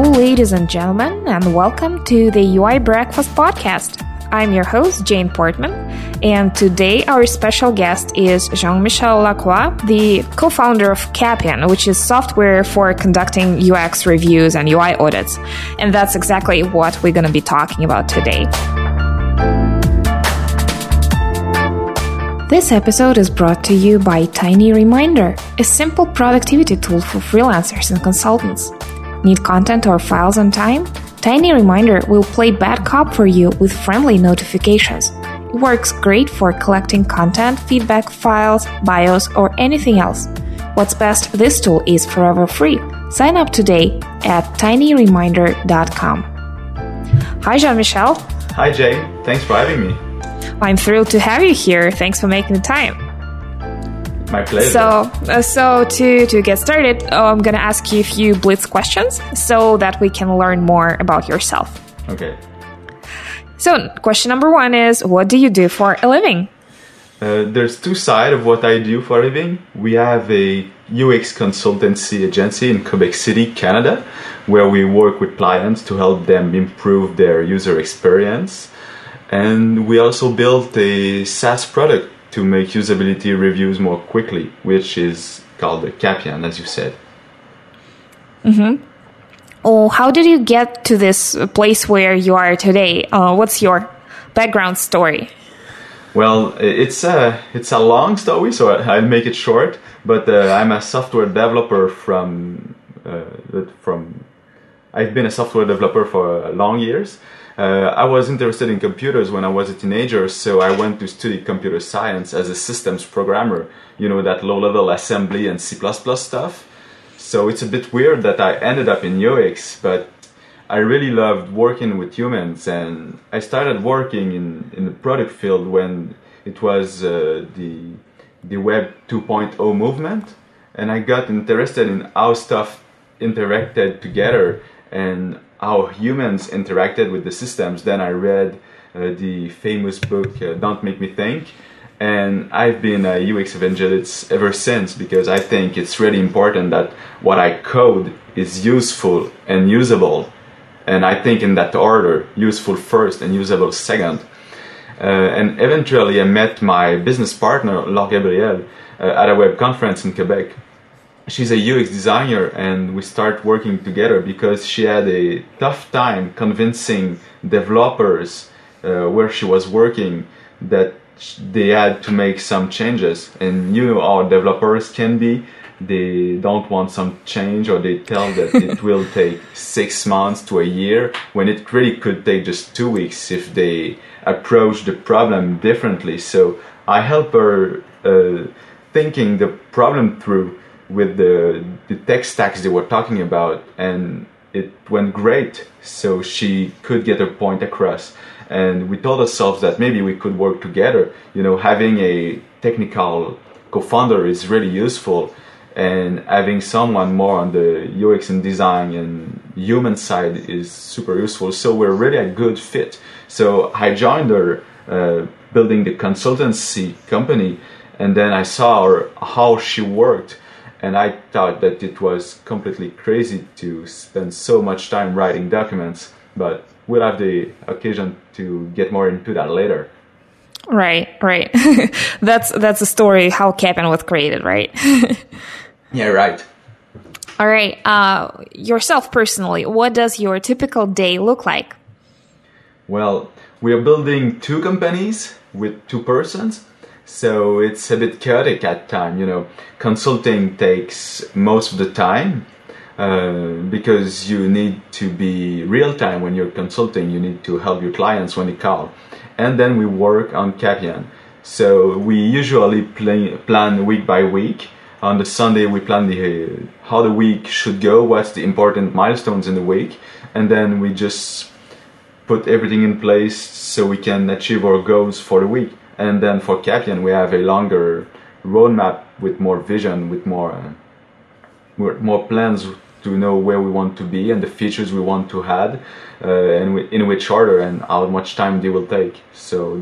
ladies and gentlemen, and welcome to the UI Breakfast Podcast. I'm your host, Jane Portman, and today our special guest is Jean-Michel Lacroix, the co-founder of Capian, which is software for conducting UX reviews and UI audits. And that's exactly what we're going to be talking about today. This episode is brought to you by Tiny Reminder, a simple productivity tool for freelancers and consultants. Need content or files on time? Tiny Reminder will play bad cop for you with friendly notifications. It works great for collecting content, feedback files, bios, or anything else. What's best, this tool is forever free. Sign up today at tinyreminder.com. Hi, Jean-Michel. Hi, Jane. Thanks for having me. I'm thrilled to have you here. Thanks for making the time. My pleasure. So to get started, I'm going to ask you a few blitz questions so that we can learn more about yourself. Okay. So question number one is, what do you do for a living? There's two sides of what I do for a living. We have a UX consultancy agency in Quebec City, Canada, where we work with clients to help them improve their user experience. And we also built a SaaS product to make usability reviews more quickly, which is called the Capian, as you said. Mm-hmm. Oh, how did you get to this place where you are today? What's your background story? Well, it's a long story, so I'll make it short. But I'm a software developer I've been a software developer for long years. I was interested in computers when I was a teenager, so I went to study computer science as a systems programmer, that low-level assembly and C++ stuff. So it's a bit weird that I ended up in UX, but I really loved working with humans, and I started working in the product field when it was the Web 2.0 movement, and I got interested in how stuff interacted together and how humans interacted with the systems. Then I read the famous book, Don't Make Me Think, and I've been a UX evangelist ever since because I think it's really important that what I code is useful and usable. And I think in that order, useful first and usable second. And eventually I met my business partner, Laure Gabriel, at a web conference in Quebec. She's a UX designer, and we start working together because she had a tough time convincing developers where she was working that they had to make some changes. And how developers can be. They don't want some change, or they tell that it will take 6 months to a year, when it really could take just 2 weeks if they approach the problem differently. So I help her thinking the problem through with the tech stacks they were talking about, and it went great, so she could get her point across. And we told ourselves that maybe we could work together. Having a technical co-founder is really useful, and having someone more on the UX and design and human side is super useful. So we're really a good fit. So I joined her building the consultancy company, and then I saw how she worked. And I thought that it was completely crazy to spend so much time writing documents, but we'll have the occasion to get more into that later. Right. That's a story how Capian was created, right? Yeah, right. All right. Yourself personally, what does your typical day look like? Well, we are building 2 companies with 2 persons. So it's a bit chaotic at time, Consulting takes most of the time because you need to be real time when you're consulting. You need to help your clients when they call. And then we work on Capian. So we usually plan week by week. On the Sunday, we plan how the week should go, what's the important milestones in the week. And then we just put everything in place so we can achieve our goals for the week. And then for Capian, we have a longer roadmap with more vision, with more plans to know where we want to be and the features we want to add, and in which order and how much time they will take. So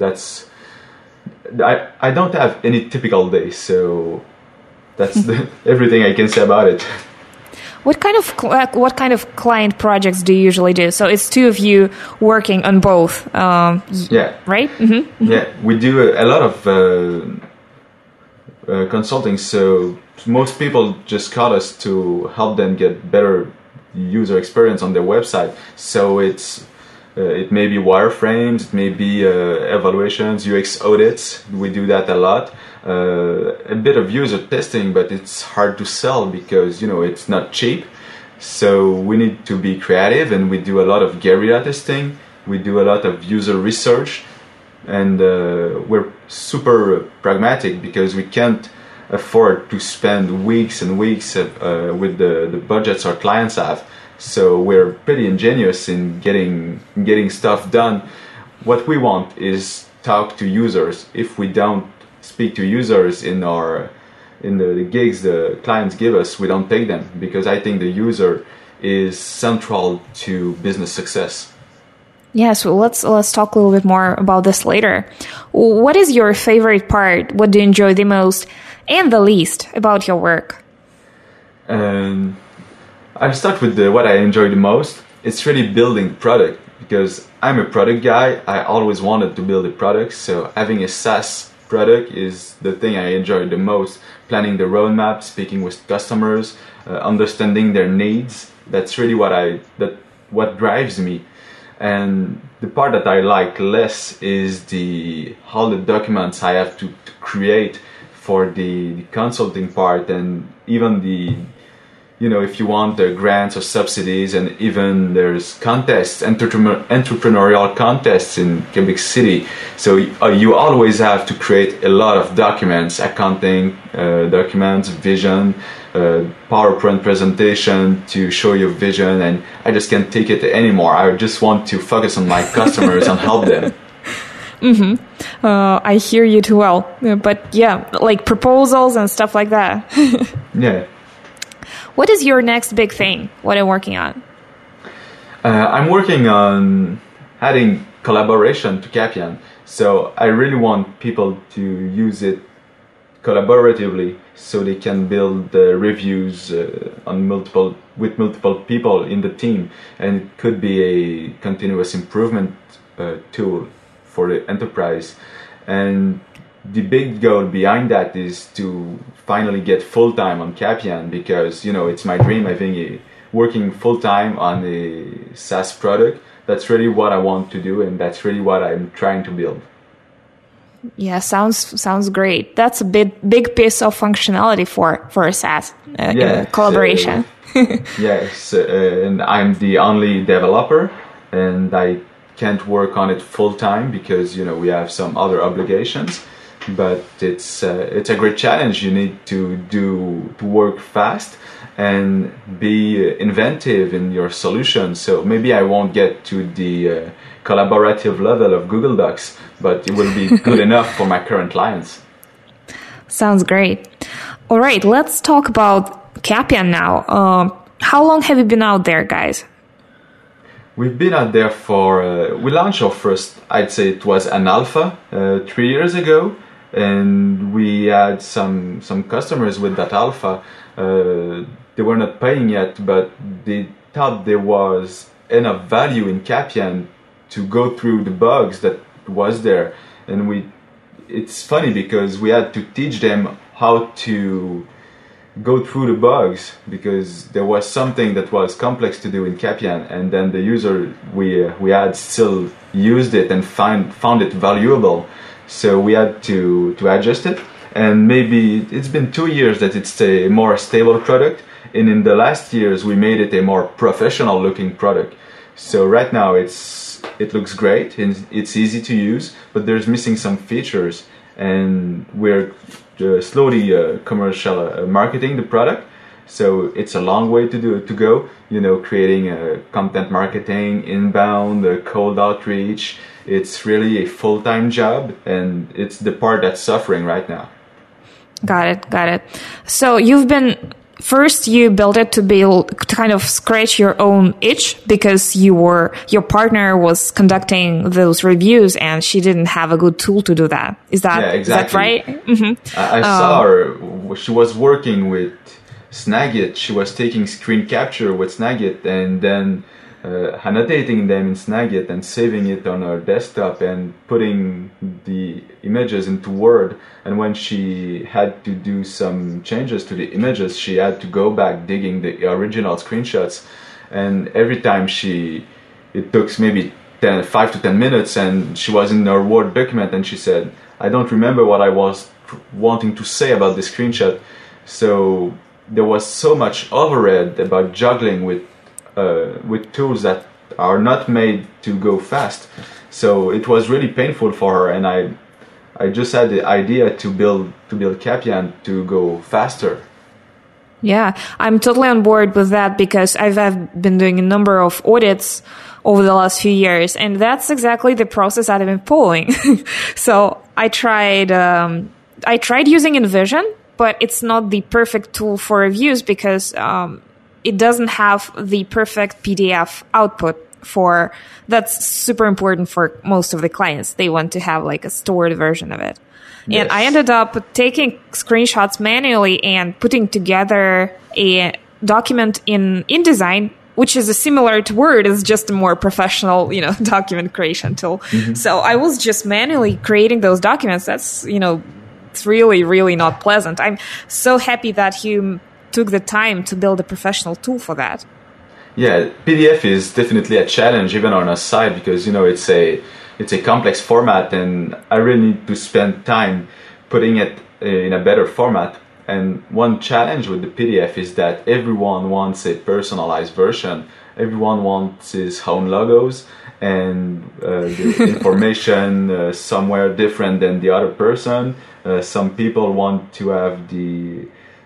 I don't have any typical day, so that's everything I can say about it. What kind of client projects do you usually do? So it's two of you working on both. Yeah. Right. Mm-hmm. Yeah, we do a lot of consulting. So most people just call us to help them get better user experience on their website. So it may be wireframes, it may be evaluations, UX audits. We do that a lot. A bit of user testing, but it's hard to sell because it's not cheap. So we need to be creative, and we do a lot of guerrilla testing. We do a lot of user research, and we're super pragmatic because we can't afford to spend weeks and weeks with the budgets our clients have. So we're pretty ingenious in getting stuff done. What we want is talk to users. If we don't speak to users in the gigs the clients give us, we don't take them, because I think the user is central to business success. Yeah, so let's talk a little bit more about this later. What is your favorite part? What do you enjoy the most and the least about your work? I'll start with what I enjoy the most. It's really building product, because I'm a product guy. I always wanted to build a product, so having a SaaS product is the thing I enjoy the most. Planning the roadmap, speaking with customers, understanding their needs. That's really what drives me. And the part that I like less is all the documents I have to create for the consulting part, and even if you want grants or subsidies, and even there's contests, entrepreneurial contests in Quebec City. So you always have to create a lot of documents, accounting documents, vision, PowerPoint presentation to show your vision, and I just can't take it anymore. I just want to focus on my customers and help them. Mm-hmm. I hear you too well. But yeah, like proposals and stuff like that. Yeah. What is your next big thing? What are you working on? I'm working on adding collaboration to Capian. So I really want people to use it collaboratively, so they can build reviews with multiple people in the team, and it could be a continuous improvement tool for the enterprise. And the big goal behind that is to finally get full-time on Capian, because it's my dream. I think working full-time on a SaaS product, that's really what I want to do, and that's really what I'm trying to build. Yeah, sounds great. That's a big piece of functionality for a SaaS collaboration. Yes, and I'm the only developer, and I can't work on it full time because we have some other obligations. But it's a great challenge. You need to work fast and be inventive in your solution. So maybe I won't get to the collaborative level of Google Docs, but it will be good enough for my current clients. Sounds great. All right, let's talk about Capian now. How long have you been out there, guys? We've been out there we launched our first, I'd say it was an alpha 3 years ago, and we had some customers with that alpha. They were not paying yet, but they thought there was enough value in Capian to go through the bugs that was there. And it's funny because we had to teach them how to go through the bugs, because there was something that was complex to do in Capian, and then the user we had still used it and found it valuable. So we had to adjust it, and maybe it's been 2 years that it's a more stable product, and in the last years we made it a more professional looking product. So right now it looks great and it's easy to use, but there's missing some features, and we're slowly commercial marketing the product. So it's a long way to go, creating content marketing, inbound, cold outreach. It's really a full-time job, and it's the part that's suffering right now. Got it. So first you built it to kind of scratch your own itch, because your partner was conducting those reviews and she didn't have a good tool to do that. Is that right? Mm-hmm. I saw her. She was working with Snagit. She was taking screen capture with Snagit and then annotating them in Snagit and saving it on her desktop and putting the images into Word. And when she had to do some changes to the images, she had to go back digging the original screenshots. And every time it took maybe 5 to 10 minutes, and she was in her Word document and she said, I don't remember what I was wanting to say about the screenshot. So there was so much overhead about juggling with tools that are not made to go fast. So it was really painful for her, and I just had the idea to build Capian to go faster. Yeah, I'm totally on board with that because I've been doing a number of audits over the last few years, and that's exactly the process that I've been following. So I tried using InVision, but it's not the perfect tool for reviews because it doesn't have the perfect PDF output that's super important for most of the clients. They want to have like a stored version of it. Yes. And I ended up taking screenshots manually and putting together a document in InDesign, which is similar to Word, is just a more professional, document creation tool. Mm-hmm. So I was just manually creating those documents. That's, it's really, really not pleasant. I'm so happy that you took the time to build a professional tool for that. Yeah, PDF is definitely a challenge even on our side because it's a complex format, and I really need to spend time putting it in a better format. And one challenge with the PDF is that everyone wants a personalized version. Everyone wants his own logos and the information somewhere different than the other person. Some people want to have the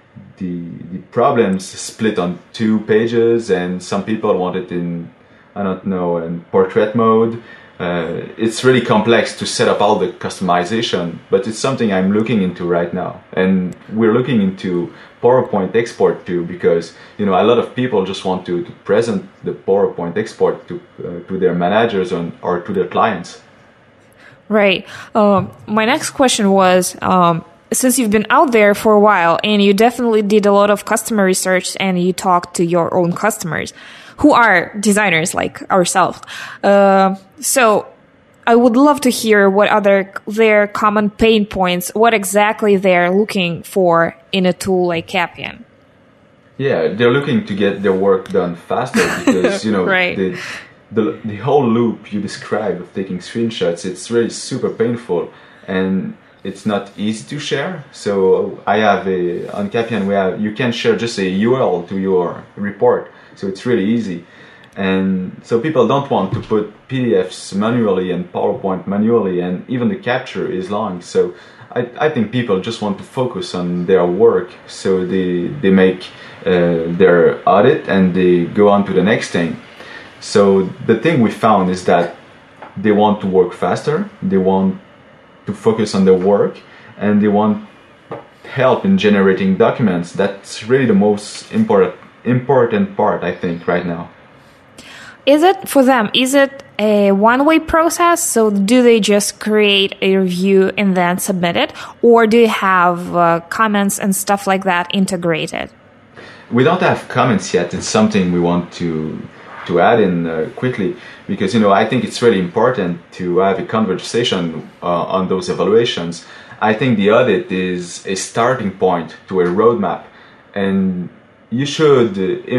problems split on 2 pages, and some people want it in portrait mode. It's really complex to set up all the customization, but it's something I'm looking into right now. And we're looking into PowerPoint export too, because a lot of people just want to present the PowerPoint export to their managers or to their clients. Right. My next question was, since you've been out there for a while and you definitely did a lot of customer research and you talked to your own customers who are designers like ourselves. So I would love to hear what are their common pain points, what exactly they're looking for in a tool like Capian. Yeah, they're looking to get their work done faster because, right. the whole loop you described of taking screenshots, it's really super painful and it's not easy to share. So I have on Capian, you can share just a URL to your report. So it's really easy. And so people don't want to put PDFs manually and PowerPoint manually, and even the capture is long. So I think people just want to focus on their work. So they make their audit and they go on to the next thing. So the thing we found is that they want to work faster, they want to focus on their work, and they want help in generating documents. That's really the most important part, I think, right now. Is it a one-way process? So do they just create a review and then submit it? Or do you have comments and stuff like that integrated? We don't have comments yet. It's something we want to add in quickly because, I think it's really important to have a conversation on those evaluations. I think the audit is a starting point to a roadmap, and you should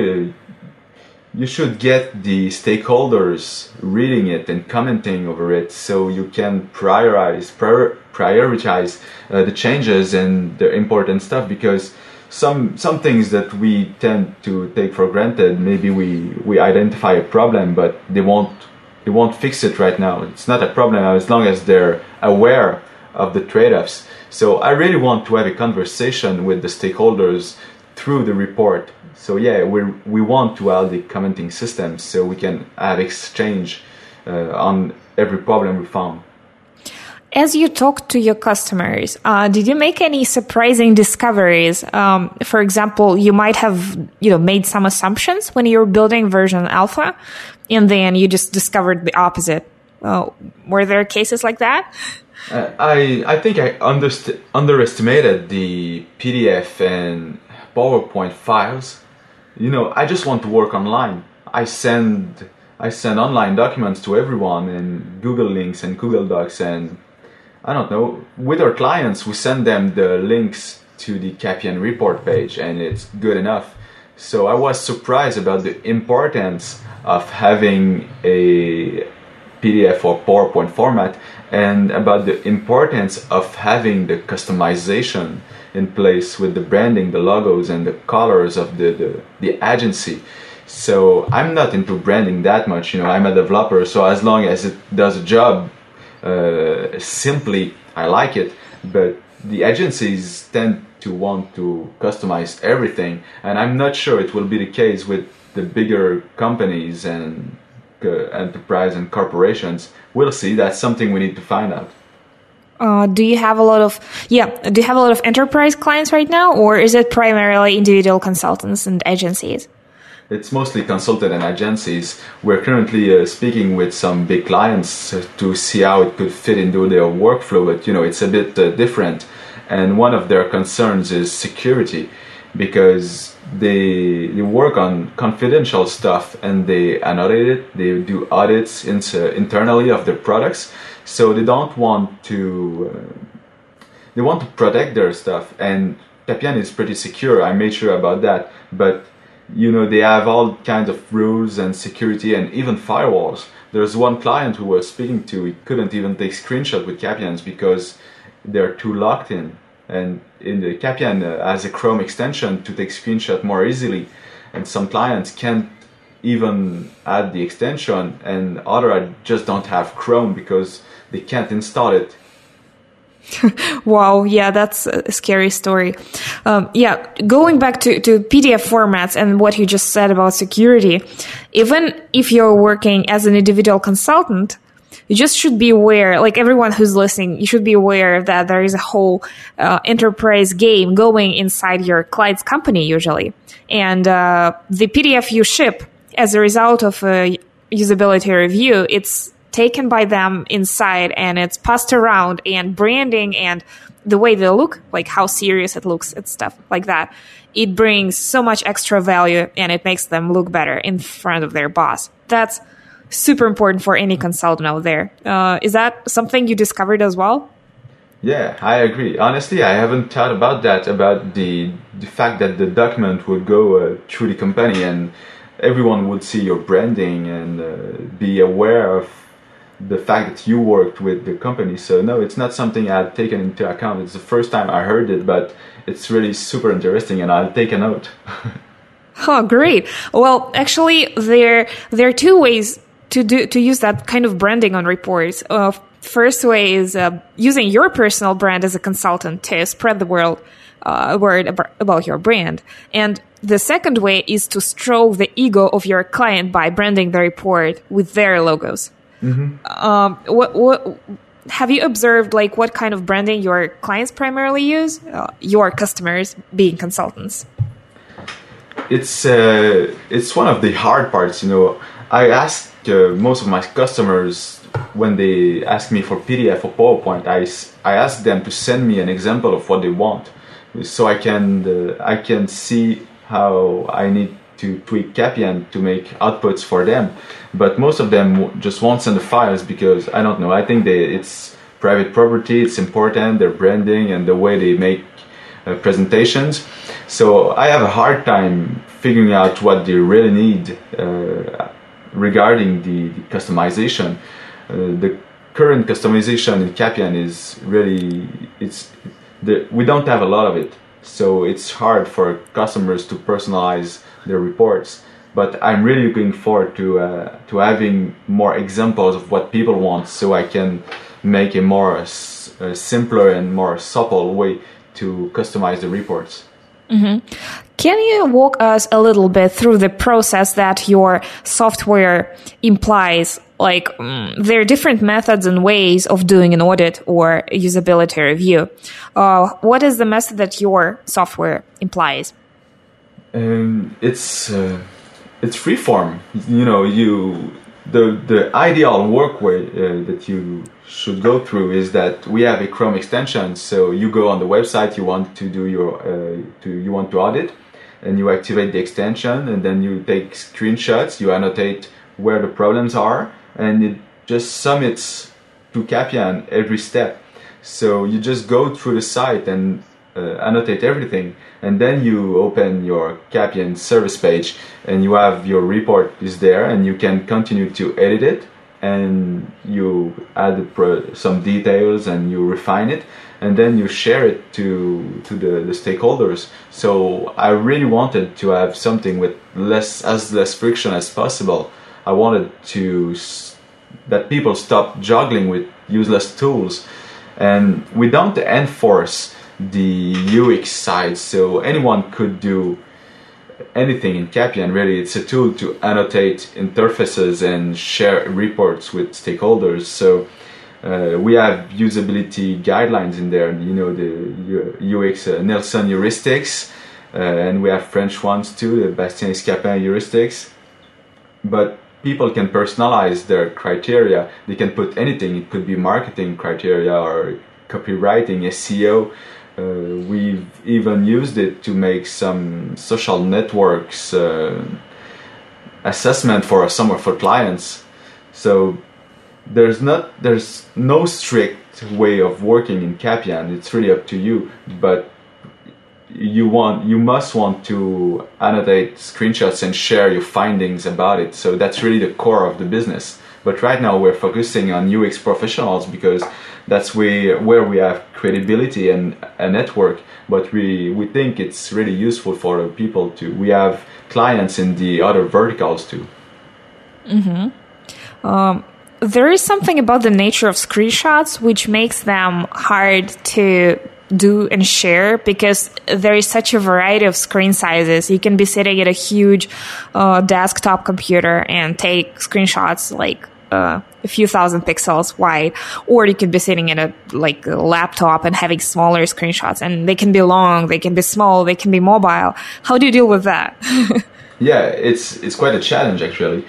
get the stakeholders reading it and commenting over it so you can prioritize the changes and the important stuff, because some things that we tend to take for granted, maybe we identify a problem but they won't fix it right now. It's not a problem as long as they're aware of the trade-offs. So I really want to have a conversation with the stakeholders through the report. So yeah, we want to have the commenting system so we can have exchange on every problem we found. As you talk to your customers, did you make any surprising discoveries? For example, you might have made some assumptions when you were building version alpha, and then you just discovered the opposite. Were there cases like that? I think I underestimated the PDF and PowerPoint files. I just want to work online. I send online documents to everyone in Google Links and Google Docs, and I don't know. With our clients, we send them the links to the Capien report page, and it's good enough. So I was surprised about the importance of having a PDF or PowerPoint format, and about the importance of having the customization in place with the branding, the logos, and the colors of the agency. So I'm not into branding that much. I'm a developer, so as long as it does a job simply, I like it. But the agencies tend to want to customize everything, and I'm not sure it will be the case with the bigger companies and enterprise and corporations. We'll see. That's something we need to find out. Do you have a lot of enterprise clients right now, or is it primarily individual consultants and agencies? It's mostly consultant and agencies. We're currently speaking with some big clients to see how it could fit into their workflow, but it's a bit different. And one of their concerns is security, because they work on confidential stuff and they annotate it. They do audits internally of their products, so they don't want to. They want to protect their stuff, and Capien is pretty secure. I made sure about that, but they have all kinds of rules and security and even firewalls. There's one client who was speaking to, he couldn't even take screenshots with Capiens because they're too locked in. And in the Capien has a Chrome extension to take screenshot more easily. And some clients can't even add the extension, and others just don't have Chrome because they can't install it. Wow, yeah, that's a scary story. Going back to PDF formats and what you just said about security, even if you're working as an individual consultant, you just should be aware, like everyone who's listening, you should be aware that there is a whole enterprise game going inside your client's company usually. And the PDF you ship as a result of a usability review, it's taken by them inside and it's passed around, and branding and the way they look, like how serious it looks and stuff like that, it brings so much extra value and it makes them look better in front of their boss. That's super important for any consultant out there. Is that something you discovered as well? Yeah, I agree. Honestly, I haven't thought about that, about the fact that the document would go through the company and everyone would see your branding and be aware of the fact that you worked with the company. So no, it's not something I had taken into account. It's the first time I heard it, but it's really super interesting, and I'll take a note. Oh, great. Well, actually, there are two ways to use that kind of branding on reports. First way is using your personal brand as a consultant to spread the word about your brand. And the second way is to stroke the ego of your client by branding the report with their logos. Mm-hmm. What have you observed, like what kind of branding your clients primarily use, your customers being consultants? It's one of the hard parts. I ask most of my customers, when they ask me for PDF or PowerPoint, I ask them to send me an example of what they want, so I can see how I need to tweak Capien to make outputs for them. But most of them just won't send the files because, I don't know, I think it's private property, it's important, their branding and the way they make presentations. So I have a hard time figuring out what they really need regarding the customization. The current customization in Capien is really, we don't have a lot of it. So it's hard for customers to personalize their reports. But I'm really looking forward to having more examples of what people want, so I can make a more simpler and more supple way to customize the reports. Mm-hmm. Can you walk us a little bit through the process that your software implies? Like, there are different methods and ways of doing an audit or usability review. What is the method that your software implies? It's freeform. The ideal workway that you should go through is that we have a Chrome extension. So you go on the website you want to do you want to audit, and you activate the extension, and then you take screenshots, you annotate where the problems are, and it just submits to Capian every step. So you just go through the site and annotate everything, and then you open your Capian service page, and you have your report is there, and you can continue to edit it, and you add some details and you refine it, and then you share it to the stakeholders. So I really wanted to have something with as less friction as possible. I wanted that people stop juggling with useless tools, and we don't enforce the UX side, so anyone could do anything in Capian. Really, it's a tool to annotate interfaces and share reports with stakeholders. So we have usability guidelines in there, the UX Nelson heuristics, and we have French ones too, the Bastien Escapin heuristics. But people can personalize their criteria. They can put anything. It could be marketing criteria or copywriting, SEO. We've even used it to make some social networks assessment for some of our clients. So there's no strict way of working in Capian. It's really up to you, but you must want to annotate screenshots and share your findings about it. So that's really the core of the business. But right now we're focusing on UX professionals because that's where we have credibility and a network. But we think it's really useful for people too. We have clients in the other verticals too. Mm-hmm. There is something about the nature of screenshots which makes them hard to do and share, because there is such a variety of screen sizes. You can be sitting at a huge desktop computer and take screenshots like a few thousand pixels wide, or you could be sitting at a laptop and having smaller screenshots, and they can be long, they can be small, they can be mobile. How do you deal with that? Yeah, it's quite a challenge actually.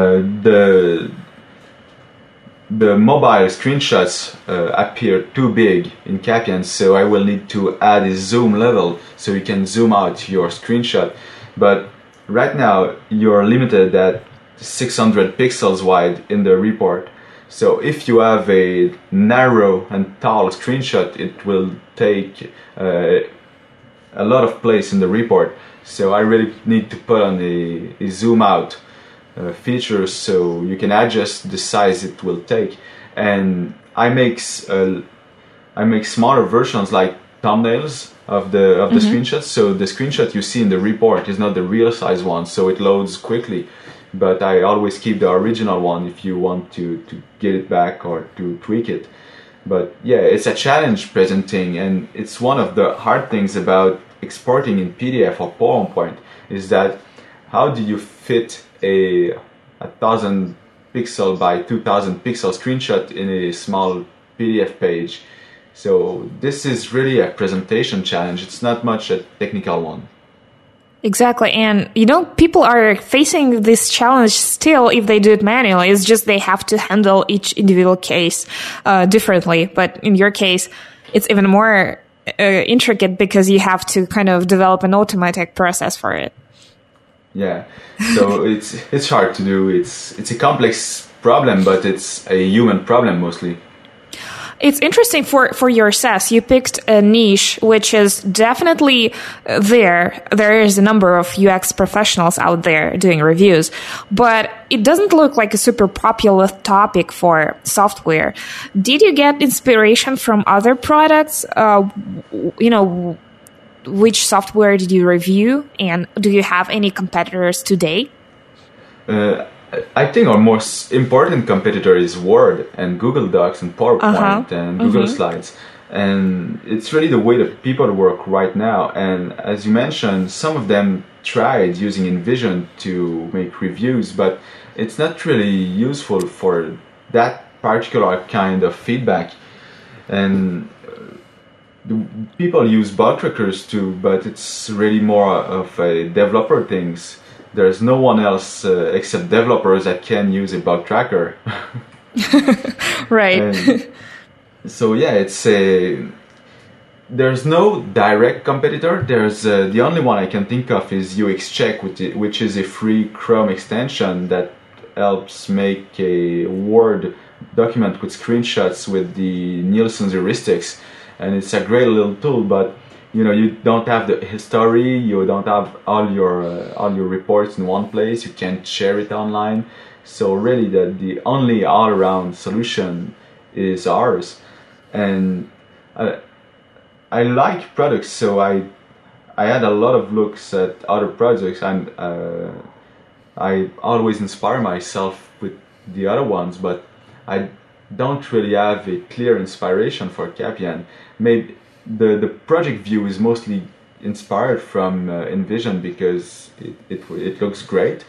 The mobile screenshots appear too big in Capian, so I will need to add a zoom level so you can zoom out your screenshot. But right now you're limited at 600 pixels wide in the report. So if you have a narrow and tall screenshot, it will take a lot of place in the report. So I really need to put on a zoom out features so you can adjust the size it will take. And I make smaller versions like thumbnails of the screenshots, so the screenshot you see in the report is not the real size one, so it loads quickly. But I always keep the original one if you want to get it back or to tweak it. But yeah, it's a challenge presenting, and it's one of the hard things about exporting in PDF or PowerPoint is that how do you fit a 1000 pixel by 2000 pixel screenshot in a small PDF page? So this is really a presentation challenge. It's not much a technical one. Exactly. And, people are facing this challenge still if they do it manually. It's just they have to handle each individual case differently. But in your case, it's even more intricate because you have to kind of develop an automatic process for it. Yeah, so it's hard to do. It's a complex problem, but it's a human problem mostly. It's interesting for your SaaS. You picked a niche which is definitely there. There is a number of UX professionals out there doing reviews, but it doesn't look like a super popular topic for software. Did you get inspiration from other products? Which software did you review, and do you have any competitors today? I think our most important competitor is Word and Google Docs and PowerPoint and Google Slides. And it's really the way that people work right now. And as you mentioned, some of them tried using InVision to make reviews, but it's not really useful for that particular kind of feedback. And people use bug trackers too, but it's really more of a developer things. There's no one else except developers that can use a bug tracker. Right. So yeah, there's no direct competitor. There's the only one I can think of is UXCheck, which is a free Chrome extension that helps make a Word document with screenshots with the Nielsen heuristics, and it's a great little tool. But you don't have the history, you don't have all your reports in one place. You can't share it online. So really, the only all-around solution is ours, and I like products, so I had a lot of looks at other projects, and I always inspire myself with the other ones, but I don't really have a clear inspiration for Capian. Maybe the project view is mostly inspired from InVision because it looks great,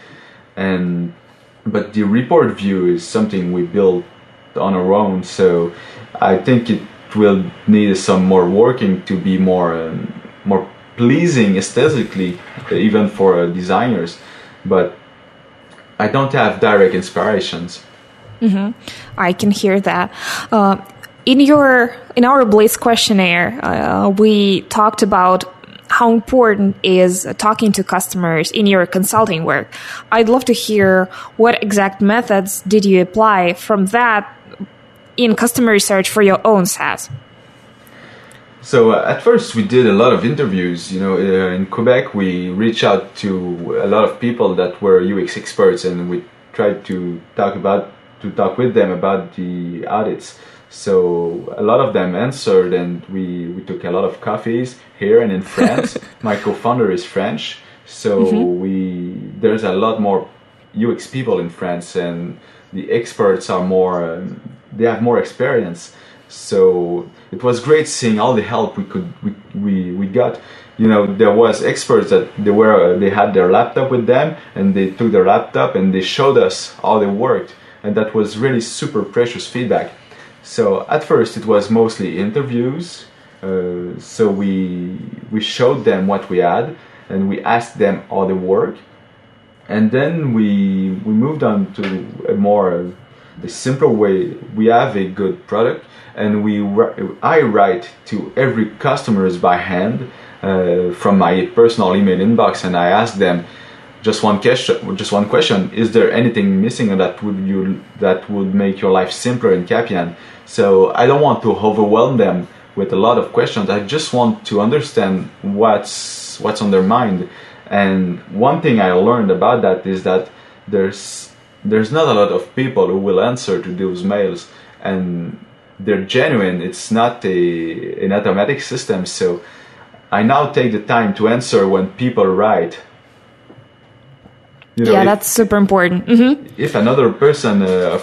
but the report view is something we built on our own, so I think it will need some more working to be more pleasing aesthetically, even for designers. But I don't have direct inspirations. Mm-hmm. I can hear that. In our Blitz questionnaire, we talked about how important is talking to customers in your consulting work. I'd love to hear what exact methods did you apply from that in customer research for your own SaaS? So at first we did a lot of interviews. In Quebec we reached out to a lot of people that were UX experts, and we tried to talk with them about the audits. So a lot of them answered, and we took a lot of coffees here and in France. My co-founder is French, so there's a lot more UX people in France, and the experts are more. They have more experience, so it was great seeing all the help we got. There was experts that they had their laptop with them, and they took their laptop and they showed us how they worked, and that was really super precious feedback. So at first it was mostly interviews. So we showed them what we had, and we asked them how they work, and then we moved on to a simpler way. We have a good product, and I write to every customers by hand from my personal email inbox, and I ask them just one question: is there anything missing that would make your life simpler in Capian? So I don't want to overwhelm them with a lot of questions. I just want to understand what's on their mind. And one thing I learned about that is that there's not a lot of people who will answer to those mails, and they're genuine. It's not an automatic system. So I now take the time to answer when people write. That's super important. Mm-hmm. If another person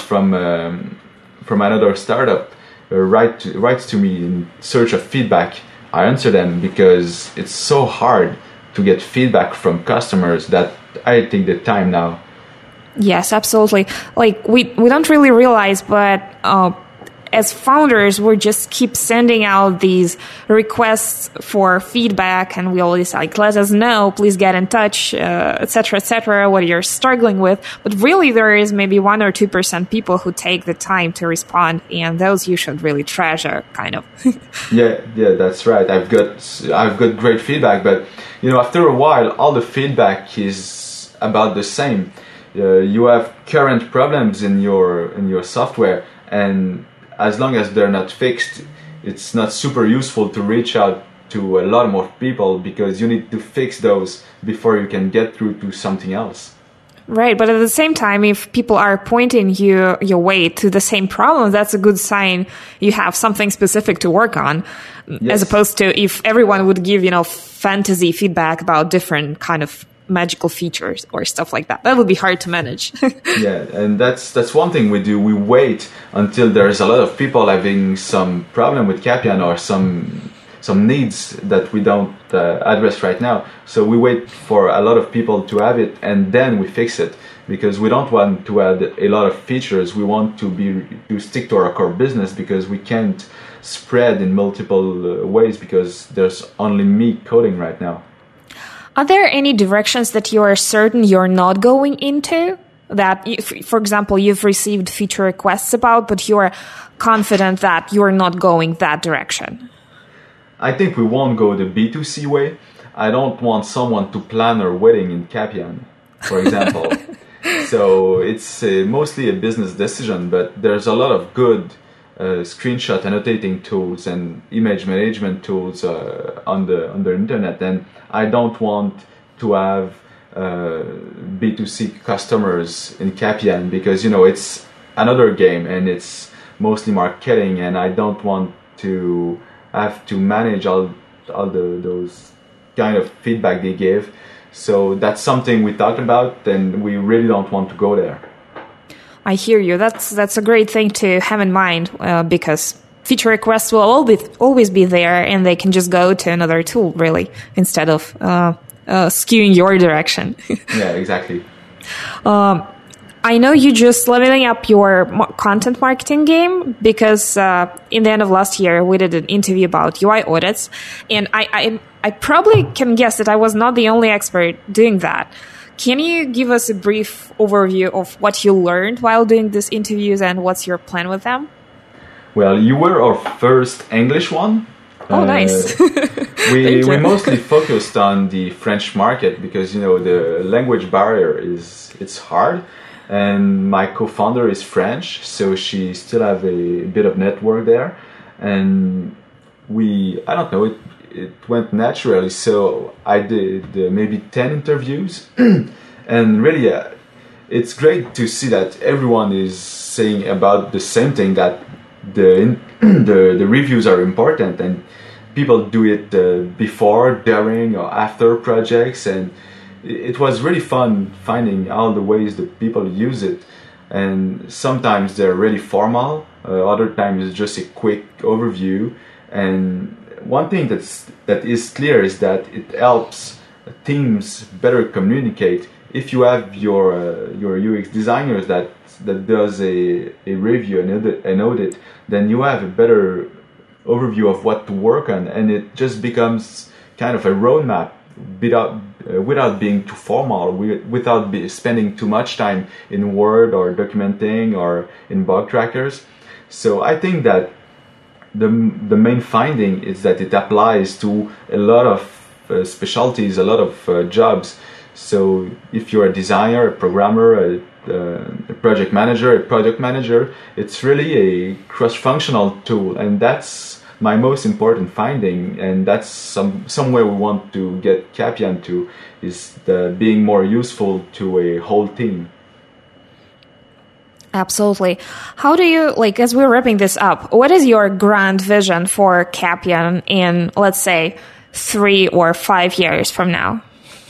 from another startup writes to me in search of feedback, I answer them, because it's so hard to get feedback from customers that I take the time now. Yes, absolutely. Like we don't really realize, but as founders, we just keep sending out these requests for feedback, and we always like, let us know, please get in touch, etc., what you're struggling with. But really, there is maybe 1 or 2% people who take the time to respond, and those you should really treasure, kind of. Yeah, that's right. I've got great feedback, but after a while, all the feedback is about the same. You have current problems in your software, and as long as they're not fixed, it's not super useful to reach out to a lot more people, because you need to fix those before you can get through to something else. Right, but at the same time, if people are pointing your way to the same problem, that's a good sign you have something specific to work on, yes. As opposed to if everyone would give, fantasy feedback about different kind of magical features or stuff like that. That would be hard to manage. Yeah, and that's one thing we do. We wait until there's a lot of people having some problem with Capian or some needs that we don't address right now. So we wait for a lot of people to have it, and then we fix it, because we don't want to add a lot of features. We want to stick to our core business, because we can't spread in multiple ways, because there's only me coding right now. Are there any directions that you are certain you're not going into? That, for example, you've received feature requests about, but you're confident that you're not going that direction? I think we won't go the B2C way. I don't want someone to plan our wedding in Capian, for example. So it's mostly a business decision, but there's a lot of good screenshot annotating tools and image management tools on the internet, and I don't want to have B2C customers in Capian because it's another game and it's mostly marketing, and I don't want to have to manage all those kind of feedback they give. So that's something we talked about, and we really don't want to go there. I hear you. That's a great thing to have in mind because feature requests will always be there, and they can just go to another tool really instead of skewing your direction. Yeah, exactly. I know you just leveling up your content marketing game because in the end of last year we did an interview about UI audits, and I probably can guess that I was not the only expert doing that. Can you give us a brief overview of what you learned while doing these interviews and what's your plan with them? Well, you were our first English one. Oh, nice. we mostly focused on the French market because the language barrier it's hard. And my co-founder is French, so she still have a bit of network there. And I don't know, it went naturally. So I did maybe 10 interviews. And really, it's great to see that everyone is saying about the same thing, that the reviews are important. And people do it before, during, or after projects. And it was really fun finding all the ways that people use it, and sometimes they're really formal, other times it's just a quick overview. And one thing that is clear is that it helps teams better communicate. If you have your UX designers that does a review and an audit, then you have a better overview of what to work on, and it just becomes kind of a roadmap without being too formal, without spending too much time in Word or documenting or in bug trackers. So I think that the main finding is that it applies to a lot of specialties, a lot of jobs. So if you're a designer, a programmer, a project manager, a product manager, it's really a cross-functional tool, and that's my most important finding, and that's somewhere we want to get Capian to, is being more useful to a whole team. Absolutely. How do you, as we're wrapping this up, what is your grand vision for Capian in, let's say, 3 or 5 years from now?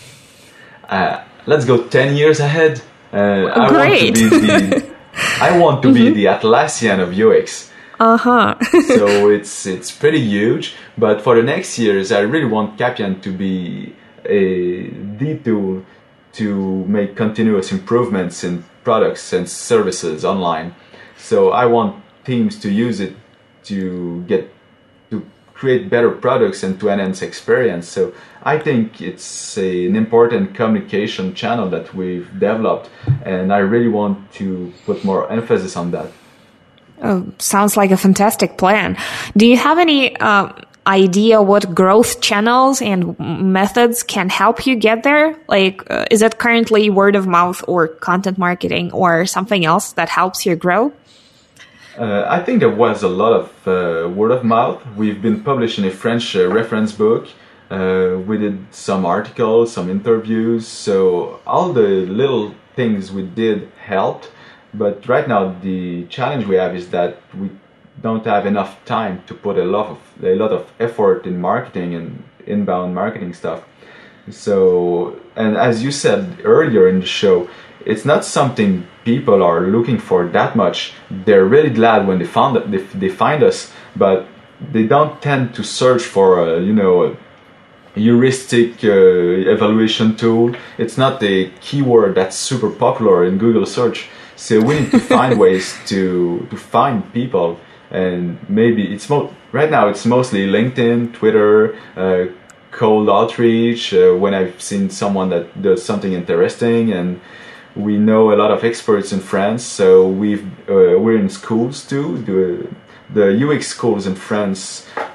Let's go 10 years ahead. Great. I want to be the Atlassian of UX. So it's pretty huge, but for the next years, I really want Capian to be the tool to make continuous improvements in products and services online. So I want teams to use it to create better products and to enhance experience. So I think it's an important communication channel that we've developed, and I really want to put more emphasis on that. Oh, sounds like a fantastic plan. Do you have any idea what growth channels and methods can help you get there? Is it currently word of mouth or content marketing or something else that helps you grow? I think there was a lot of word of mouth. We've been publishing a French reference book. We did some articles, some interviews. So all the little things we did helped. But right now, the challenge we have is that we don't have enough time to put a lot of effort in marketing and inbound marketing stuff. So, and as you said earlier in the show, it's not something people are looking for that much. They're really glad when they find us, but they don't tend to search for a heuristic evaluation tool. It's not a keyword that's super popular in Google search. So we need to find ways to find people, and maybe right now it's mostly LinkedIn, Twitter, cold outreach. When I've seen someone that does something interesting, and we know a lot of experts in France, so we're in schools too. The UX schools in France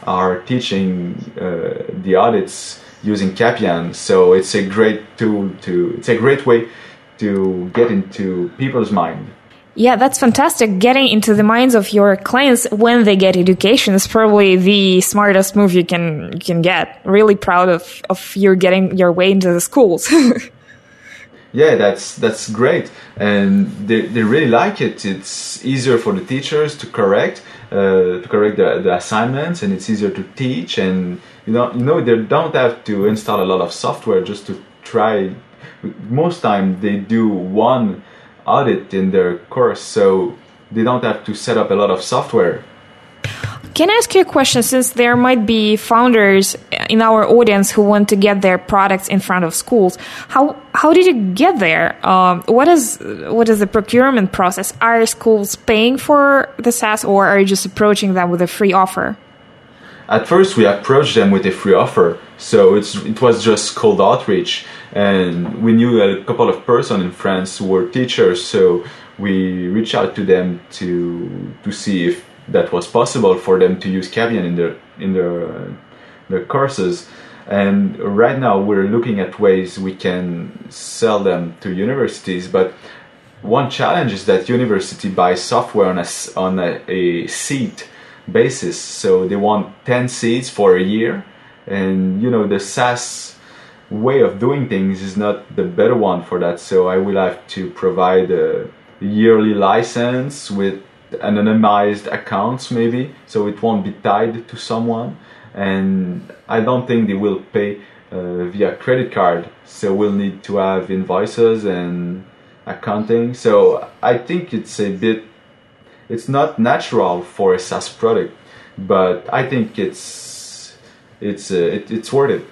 are teaching the audits using Capian. So it's a great tool it's a great way to get into people's mind. Yeah, that's fantastic. Getting into the minds of your clients when they get education is probably the smartest move you can get. Really proud of you getting your way into the schools. Yeah, that's great, and they really like it. It's easier for the teachers to correct the assignments, and it's easier to teach. And they don't have to install a lot of software just to try. Most time they do one audit in their course, so they don't have to set up a lot of software. Can I ask you a question, since there might be founders in our audience who want to get their products in front of schools? How did you get there? What is the procurement process? Are schools paying for the SaaS, or are you just approaching them with a free offer? At first, we approached them with a free offer, so it was just cold outreach, and we knew a couple of persons in France who were teachers, so we reached out to them to see if that was possible for them to use Capian in their courses. And right now, we're looking at ways we can sell them to universities. But one challenge is that university buys software on a seat basis, so they want 10 seats for a year, and the SaaS way of doing things is not the better one for that. So I will have to provide a yearly license with anonymized accounts, maybe, so it won't be tied to someone, and I don't think they will pay via credit card, so we'll need to have invoices and accounting. So I think it's not natural for a SaaS product, but I think it's worth it.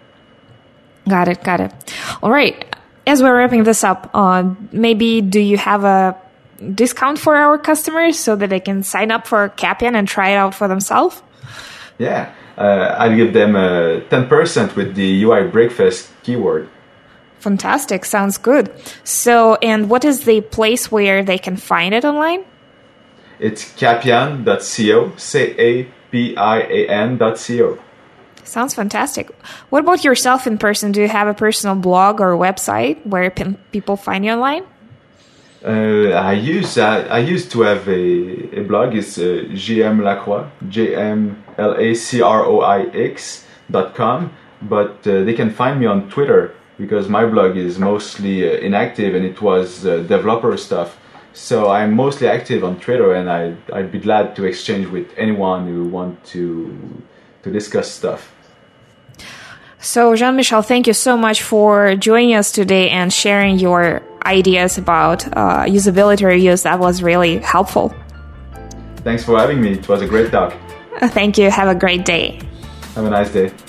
Got it. All right. As we're wrapping this up, maybe do you have a discount for our customers so that they can sign up for Capian and try it out for themselves? Yeah, I'll give them 10% with the UI Breakfast keyword. Fantastic. Sounds good. So, and what is the place where they can find it online? It's capian.co, capian.co. Sounds fantastic. What about yourself in person? Do you have a personal blog or website where people find you online? I used to have a blog. It's gmlacroix, gmlacroix.com, but they can find me on Twitter because my blog is mostly inactive and it was developer stuff. So I'm mostly active on Twitter, and I'd be glad to exchange with anyone who want to discuss stuff. So Jean-Michel, thank you so much for joining us today and sharing your ideas about usability reviews. That was really helpful. Thanks for having me. It was a great talk. Thank you. Have a great day. Have a nice day.